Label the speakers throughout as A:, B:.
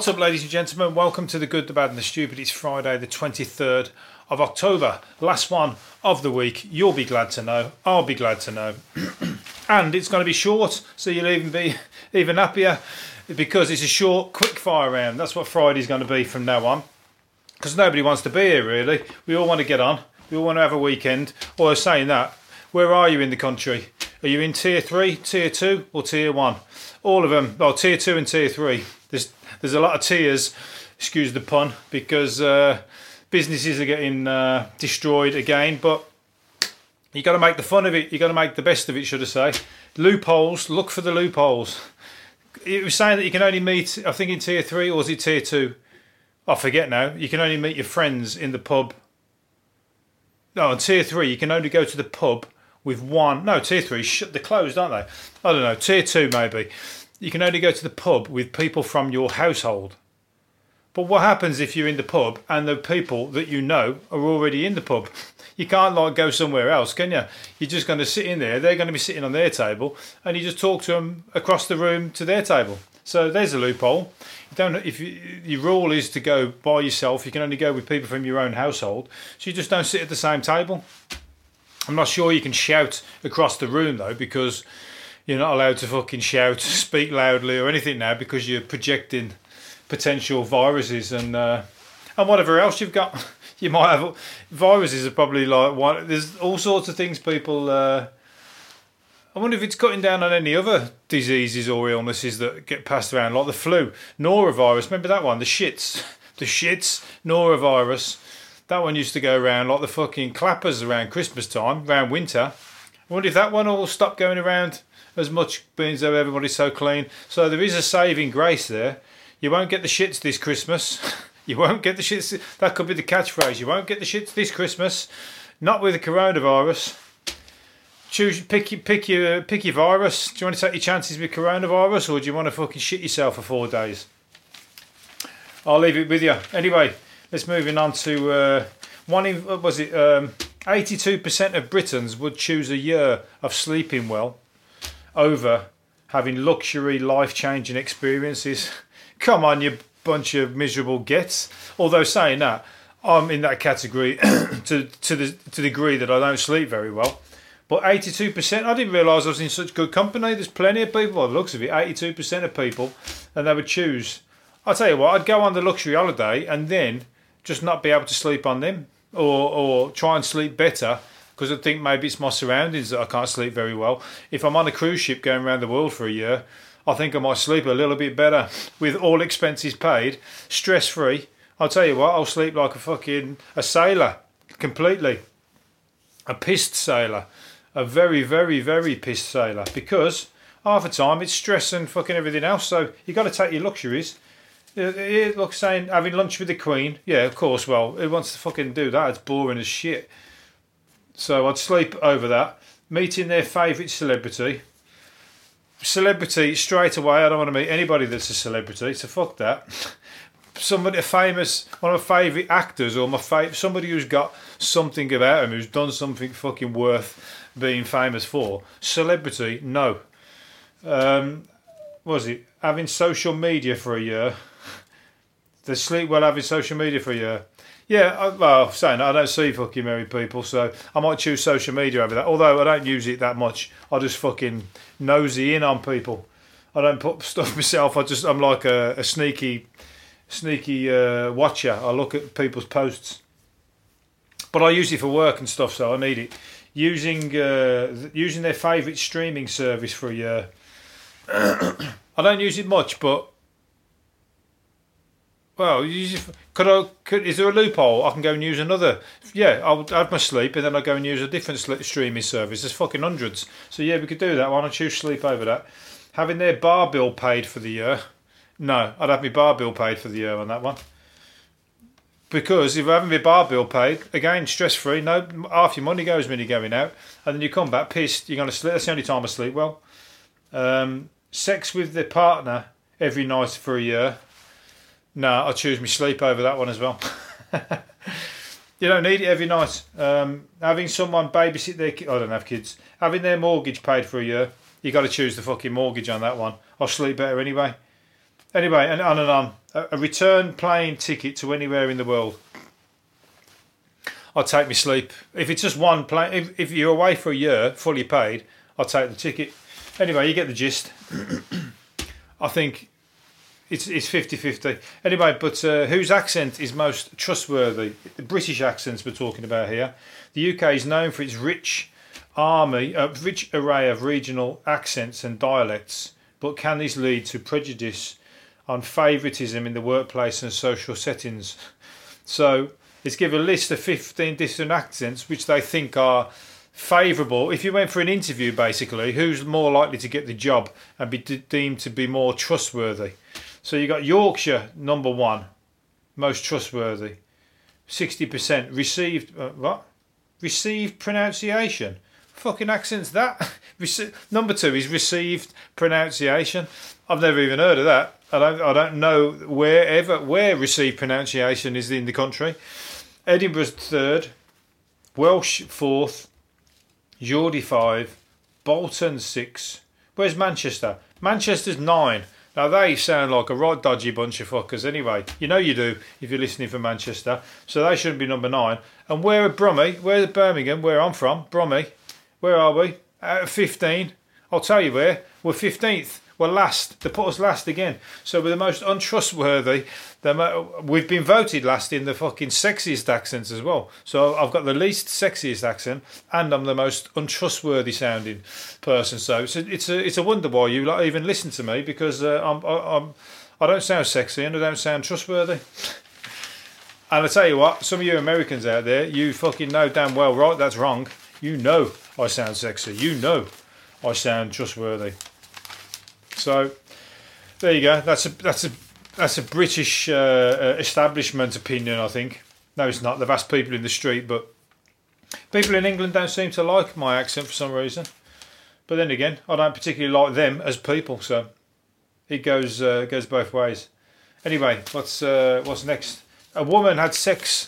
A: What's up, ladies and gentlemen? Welcome to The Good, the Bad and the Stupid. It's Friday the 23rd of October. Last one of the week. You'll be glad to know. I'll be glad to know. And it's going to be short, so you'll even be even happier because it's a short, quick fire round. That's what Friday's going to be from now on. Because nobody wants to be here, really. We all want to get on. We all want to have a weekend. Or saying that, where are you in the country? Are you in Tier 3, Tier 2 or Tier 1? All of them. Well, Tier 2 and Tier 3. There's a lot of tiers, excuse the pun, because businesses are getting destroyed again. But you got to make the fun of it. You got to make the best of it, should I say? Loopholes. Look for the loopholes. It was saying that you can only meet, I think, in Tier 3, or was it Tier 2? I forget now. You can only meet your friends in the pub. No, in Tier 3, you can only go to the pub with one. No, Tier 3, they're closed, aren't they? I don't know. Tier 2, maybe. You can only go to the pub with people from your household. But what happens if you're in the pub and the people that you know are already in the pub? You can't go somewhere else, can you? You're just going to sit in there. They're going to be sitting on their table, and you just talk to them across the room to their table. So there's a loophole. Your rule is to go by yourself. You can only go with people from your own household. So you just don't sit at the same table. I'm not sure you can shout across the room though, because you're not allowed to fucking shout, speak loudly or anything now, because you're projecting potential viruses and whatever else you've got. You might have viruses are probably like one. There's all sorts of things people. I wonder if it's cutting down on any other diseases or illnesses that get passed around, like the flu, norovirus. Remember that one? The shits, norovirus. That one used to go around like the fucking clappers around Christmas time, around winter. I wonder if that one will stop going around as much, being as though everybody's so clean. So there is a saving grace there. You won't get the shits this Christmas. You won't get the shits. That could be the catchphrase. You won't get the shits this Christmas. Not with the coronavirus. Pick your virus. Do you want to take your chances with coronavirus, or do you want to fucking shit yourself for 4 days? I'll leave it with you. Anyway, let's move on to 82% of Britons would choose a year of sleeping well over having luxury, life-changing experiences. Come on, you bunch of miserable gets. Although saying that, I'm in that category to the degree that I don't sleep very well. But 82%, I didn't realise I was in such good company. There's plenty of people, by the looks of it, 82% of people, and they would choose. I'll tell you what, I'd go on the luxury holiday and then just not be able to sleep on them, or try and sleep better, because I think maybe it's my surroundings that I can't sleep very well. If I'm on a cruise ship going around the world for a year, I think I might sleep a little bit better with all expenses paid, stress-free. I'll tell you what, I'll sleep like a sailor, completely. A pissed sailor. A very, very, very pissed sailor. Because half the time it's stress and fucking everything else, so you've got to take your luxuries. Look, saying having lunch with the Queen, yeah, of course. Well, who wants to fucking do that? It's boring as shit. So I'd sleep over that. Meeting their favourite celebrity straight away. I don't want to meet anybody that's a celebrity, so fuck that. Somebody famous, one of my favourite actors, or somebody who's got something about him, who's done something fucking worth being famous for. Celebrity, no. What was it? Having social media for a year. They sleep well having social media for a year. Yeah, saying that, I don't see fucking married people, so I might choose social media over that. Although I don't use it that much. I just fucking nosy in on people. I don't put stuff myself. I'm like a sneaky watcher. I look at people's posts. But I use it for work and stuff, so I need it. Using their favourite streaming service for a year. I don't use it much, but well, is there a loophole? I can go and use another. Yeah, I'll have my sleep and then I'll go and use a different streaming service. There's fucking hundreds. So yeah, we could do that. Why not choose sleep over that? Having their bar bill paid for the year. No, I'd have my bar bill paid for the year on that one. Because if I'm having my bar bill paid, again, stress-free, no, half your money goes when you're going out, and then you come back pissed, you're going to sleep. That's the only time I sleep well. Sex with the partner every night for a year. No, I'll choose my sleep over that one as well. You don't need it every night. Having someone babysit their kids, I don't have kids. Having their mortgage paid for a year, you got to choose the fucking mortgage on that one. I'll sleep better anyway. Anyway, and on and on. a return plane ticket to anywhere in the world. I'll take my sleep. If it's just one plane, if you're away for a year, fully paid, I'll take the ticket. Anyway, you get the gist. I think it's 50-50. Anyway, but whose accent is most trustworthy? The British accents we're talking about here. The UK is known for its rich array of regional accents and dialects, but can this lead to prejudice on favouritism in the workplace and social settings? So let's give a list of 15 different accents which they think are favourable. If you went for an interview, basically, who's more likely to get the job and be deemed to be more trustworthy? So you got Yorkshire, number one, most trustworthy, 60%. Received pronunciation. Fucking accent's that? Number two is received pronunciation. I've never even heard of that. I don't know where received pronunciation is in the country. Edinburgh's third, Welsh fourth, Geordie five, Bolton six. Where's Manchester? Manchester's 9. Now they sound like a right dodgy bunch of fuckers anyway. You know you do if you're listening from Manchester. So they shouldn't be number 9. And where are Brummie? Where's Birmingham, where I'm from? Brummie. Where are we? Out of 15. I'll tell you where. We're 15th. We're last. They put us last again. So we're the most untrustworthy. We've been voted last in the fucking sexiest accents as well. So I've got the least sexiest accent, and I'm the most untrustworthy sounding person. So it's a wonder why you like even listen to me, because I don't sound sexy and I don't sound trustworthy. And I tell you what, some of you Americans out there, you fucking know damn well right that's wrong. You know I sound sexy. You know I sound trustworthy. So there you go. That's a British establishment opinion, I think. No, it's not. They've asked people in the street, but people in England don't seem to like my accent for some reason. But then again, I don't particularly like them as people, so it goes both ways. Anyway, what's next? A woman had sex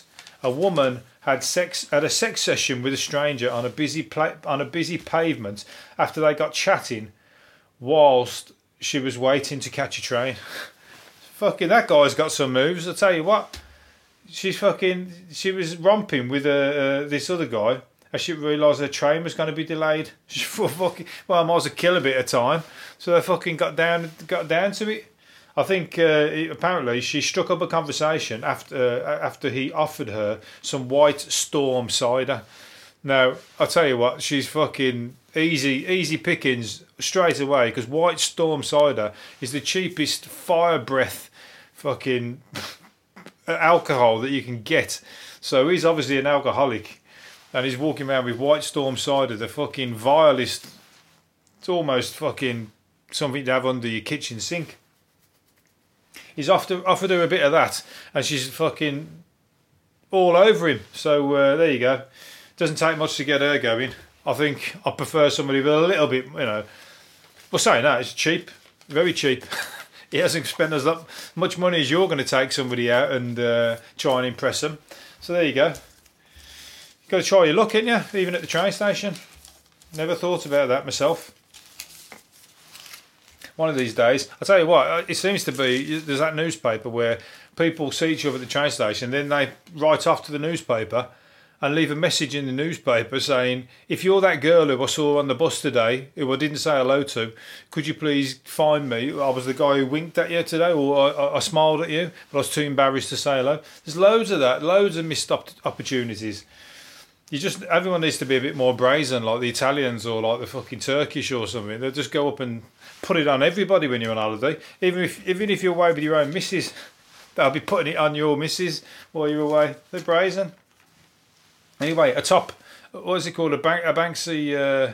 A: at a sex session with a stranger on a busy pavement after they got chatting whilst she was waiting to catch a train. Fucking that guy's got some moves. I'll tell you what. She was romping with this other guy as she realised her train was going to be delayed. I might as well kill a bit of time. So they fucking got down to it. I think apparently she struck up a conversation after he offered her some White Storm cider. Now, I'll tell you what, she's fucking easy pickings straight away, because White Storm cider is the cheapest fire breath fucking alcohol that you can get. So he's obviously an alcoholic, and he's walking around with White Storm cider, the fucking vilest. It's almost fucking something to have under your kitchen sink. He's offered her a bit of that, and she's fucking all over him. So there you go. Doesn't take much to get her going. I think I prefer somebody with a little bit, well, saying that, it's cheap, very cheap. He hasn't spent as much money as you're going to take somebody out and try and impress them. So there you go. You've got to try your luck, ain't you? Even at the train station. Never thought about that myself. One of these days, I'll tell you what, it seems to be, there's that newspaper where people see each other at the train station, then they write off to the newspaper and leave a message in the newspaper saying, if you're that girl who I saw on the bus today, who I didn't say hello to, could you please find me? I was the guy who winked at you today, or I smiled at you, but I was too embarrassed to say hello. There's loads of that, loads of missed opportunities. Everyone needs to be a bit more brazen, like the Italians or like the fucking Turkish or something. They'll just go up and put it on everybody when you're on holiday. Even if you're away with your own missus, they'll be putting it on your missus while you're away. They're brazen. Anyway, what is it called? A Banksy,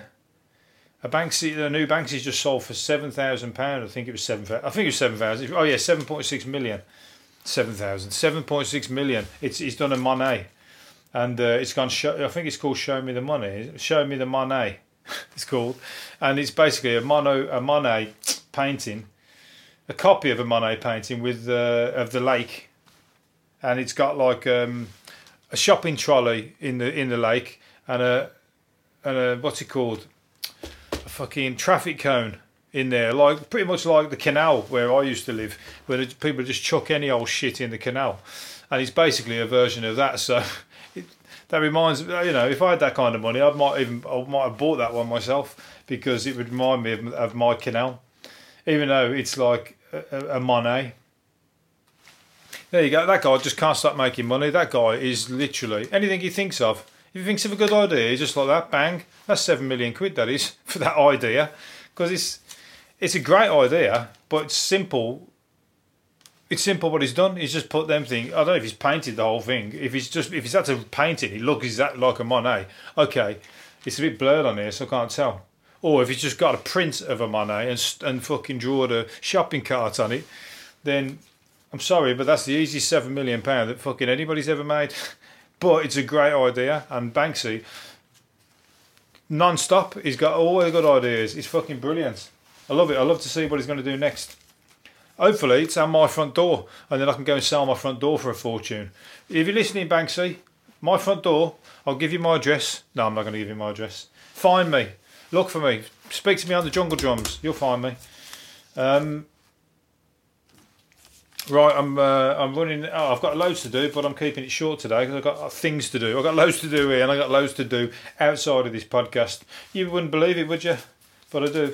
A: the new Banksy's just sold for £7,000. I think it was 7,000. I think it was 7,000. Oh yeah, 7.6 million. 7.6 million. He's done a Monet, and it's gone. I think it's called Show Me the Money. Show Me the Monet. It's called, and it's basically a Monet painting, a copy of a Monet painting with of the lake, and it's got like a shopping trolley in the lake, and a what's it called, a fucking traffic cone in there, like pretty much like the canal where I used to live, where people just chuck any old shit in the canal, and it's basically a version of that. So that reminds me, if I had that kind of money, I might have bought that one myself, because it would remind me of my canal, even though it's like a Monet. There you go. That guy just can't stop making money. That guy is literally anything he thinks of. If he thinks of a good idea, he's just like that, bang. That's 7 million quid. That is for that idea, because it's a great idea, but it's simple. It's simple what he's done. He's just put them things. I don't know if he's painted the whole thing. If he's had to paint it, it looks exactly like a Monet. Okay, it's a bit blurred on here, so I can't tell. Or if he's just got a print of a Monet and fucking draw the shopping cart on it, then I'm sorry, but that's the easiest £7 million that fucking anybody's ever made. But it's a great idea, and Banksy, non-stop, he's got all the good ideas. It's fucking brilliant. I love it. I love to see what he's going to do next. Hopefully it's on my front door, and then I can go and sell my front door for a fortune. If you're listening, Banksy, my front door, I'll give you my address. No, I'm not going to give you my address. Find me. Look for me. Speak to me on the Jungle Drums. You'll find me. Right, I'm running. Oh, I've got loads to do, but I'm keeping it short today because I've got things to do. I've got loads to do here, and I've got loads to do outside of this podcast. You wouldn't believe it, would you? But I do.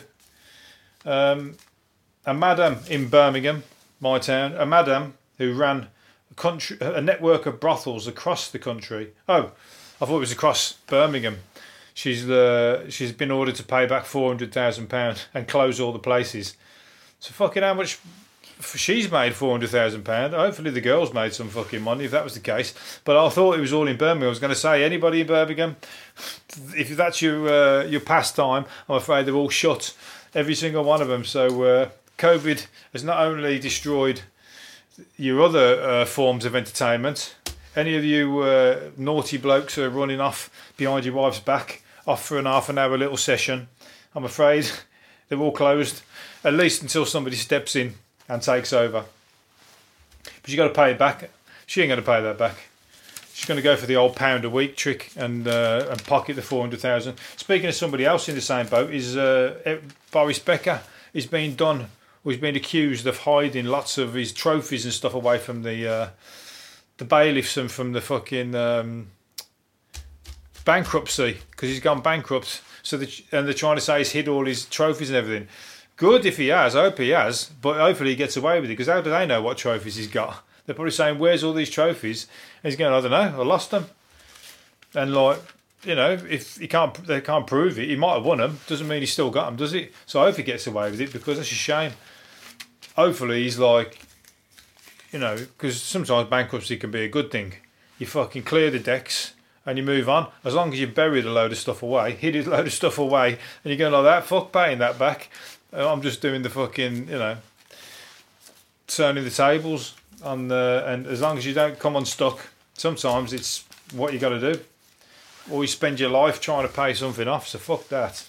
A: A madam in Birmingham, my town, a madam who ran a network of brothels across the country. Oh, I thought it was across Birmingham. She's been ordered to pay back £400,000 and close all the places. So fucking how much? She's made £400,000. Hopefully the girl's made some fucking money if that was the case. But I thought it was all in Birmingham. I was going to say, anybody in Birmingham, if that's your pastime, I'm afraid they're all shut. Every single one of them. So COVID has not only destroyed your other forms of entertainment. Any of you naughty blokes who are running off behind your wife's back, off for an half an hour little session, I'm afraid they're all closed. At least until somebody steps in and takes over. But you got to pay it back. She ain't going to pay that back. She's going to go for the old £1 a week trick and pocket the 400,000. Speaking of somebody else in the same boat, is Boris Becker. He's been accused of hiding lots of his trophies and stuff away from the bailiffs and from the fucking bankruptcy, because he's gone bankrupt. And they're trying to say he's hid all his trophies and everything. Good if he has. I hope he has. But hopefully he gets away with it, because how do they know what trophies he's got? They're probably saying, where's all these trophies? And he's going, I don't know, I lost them. And if they can't prove it, he might have won them. Doesn't mean he's still got them, does it? So I hope he gets away with it, because that's a shame. Hopefully he's because sometimes bankruptcy can be a good thing. You fucking clear the decks and you move on. As long as you buried a load of stuff away, hid a load of stuff away, and you're going like that, fuck paying that back. I'm just doing the fucking, turning the tables on and as long as you don't come unstuck, sometimes it's what you got to do. Or you spend your life trying to pay something off, so fuck that.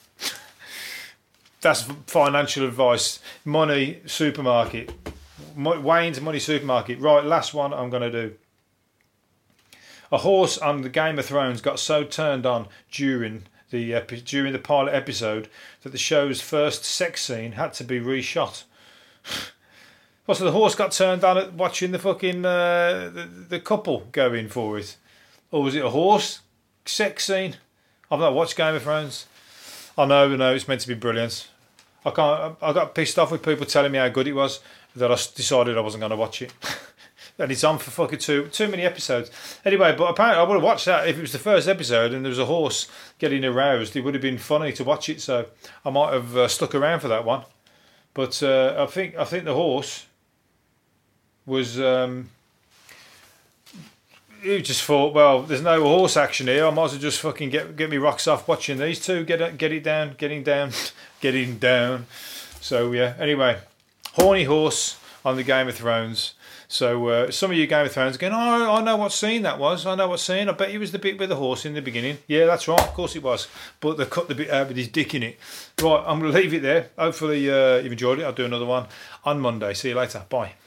A: That's financial advice. Money supermarket. Wayne's Money Supermarket. Right, last one I'm going to do. A horse on the Game of Thrones got so turned on during the pilot episode that the show's first sex scene had to be reshot. Well, so the horse got turned on at watching the fucking the couple going for it, or was it a horse sex scene? I've not watched Game of Thrones. I know, it's meant to be brilliant. I got pissed off with people telling me how good it was that I decided I wasn't going to watch it. And it's on for fucking too many episodes. Anyway, but apparently I would have watched that if it was the first episode and there was a horse getting aroused. It would have been funny to watch it, so I might have stuck around for that one. But I think the horse was. You just thought, well, there's no horse action here. I might as well just fucking get me rocks off watching these two getting down. So yeah. Anyway, horny horse on the Game of Thrones. So some of you Game of Thrones are going, oh, I know what scene that was. I bet it was the bit with the horse in the beginning. Yeah, that's right. Of course it was. But they cut the bit out with his dick in it. Right, I'm going to leave it there. Hopefully you've enjoyed it. I'll do another one on Monday. See you later. Bye.